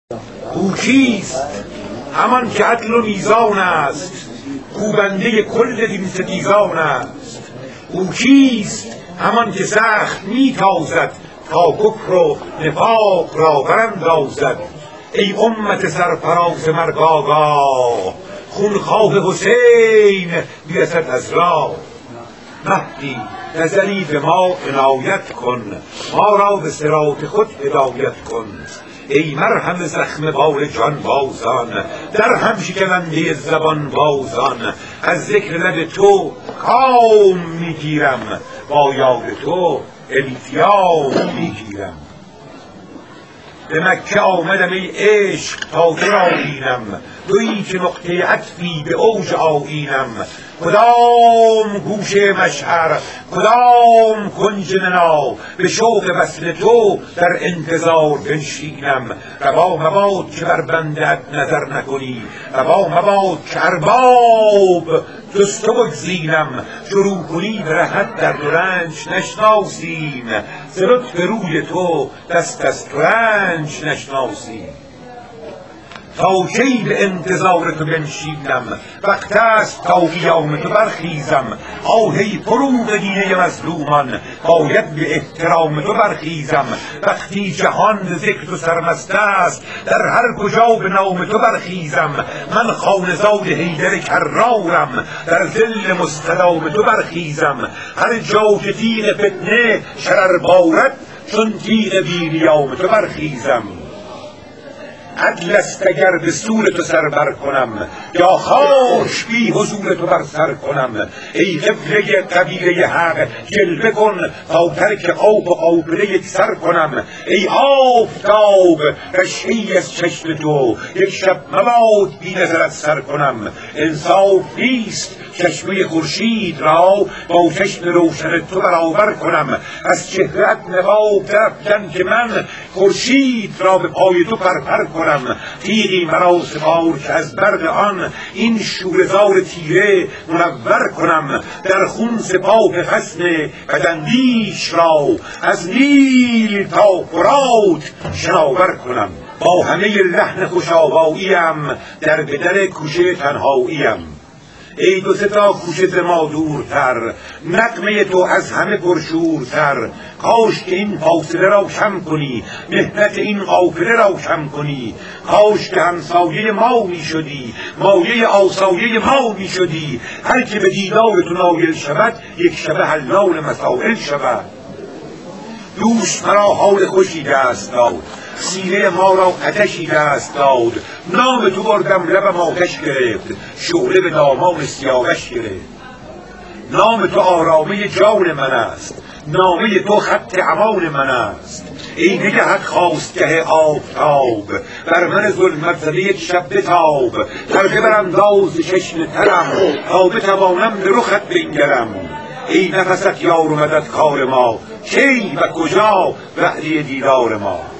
او کیست؟ همان که عدل و میزان است، خوبنده کل دین ستیزان است. او کیست؟ همان که سخت میتازد تا کفر و نفاق را براندازد. ای امت سرفراز مرگ آگاه، خونخواه حسین بیرسد از راه. مهدی نظری به ما عنایت کن، ما را به صراط خود هدایت کن. ای مرهم زخم بال جان بازان، در هم شکننده زبان بازان. از ذکر لب تو کام میگیرم، با یاد تو التیام میگیرم. به مکه آمدم ای عشق تا تو را بینم، تویی که نقطه عطفی به اوج آیینم. کدام گوشه مشعر، کدام کنج ننا، به شوق وصل تو در انتظار بنشینم. روا مباد که بر بنده‌ات نظر نکنی، روا مباد که ارباب جز تو بگزینم. شروع کنی به رهت درد و رنج نشناسیم، ز لطف روی تو دست از رنج نشناسیم. تا کی به انتظار تو بنشینم، وقت است تا قیام تو برخیزم. آهی فروغ دینه مظلومان، باید به احترام تو برخیزم. وقتی جهان ز ذکر تو سرمست است، در هر کجا به نام تو برخیزم. من خانه‌زاد حیدر کرارم، در ظل مستدام تو برخیزم. هر جا که تیغ فتنه شرر بارد، چون تیغ بی نیام تو برخیزم. عدل است اگر به سور تو سر بر کنم، یا خاک بی حضور تو بر سر کنم. ای قبله قبیله حق جلوه کن، تا ترک قوم و قافله یک سر کنم. ای آفتاب رشحه‌ای از چشم تو، یک شب مباد بی نظرت سر کنم. انصاف نیست چشمه خورشید را با چشم روشن تو برابر کنم. از چهره‌ات نقاب درافکن که من خورشید را به پای تو پرپر کنم. تیغی مرا سپار که از برق آن این شوره‌زار تیره منور کنم. در خون سپاه خصم بداندیش را، از نیل تا فرات شناور کنم. با همه لحن خوشآواییم، در به در کوچه تنهاییم. ای دو سه تا کوچه ز ما دورتر، نغمه تو از همه پرشورتر. کاش که این فاصله را کم کنی، محنت این قافله را کم کنی. کاش که همسایه ما می شدی، مایه آسایه ما می شدی. هر که به دیدار تو نایل شود، یک شبه حلال مسائل شود. دوست مرا حال خوشی دست داد، سینه ما را آتشی دست داد. نام تو بردم لبم آتش گرفت، شعله به دامان سیاوش گرفت. نام تو آرامه جان من است، نامه تو خط امان من است. ای نگهت خواستگه آفتاب، بر من ظلمت زده یک شب بتاب. غرقه بر انداز چشم ترم، تا بتوانم به رخت بنگرم. ای نفست یار و مدد کار ما، کی و کجا وعده دیدار ما.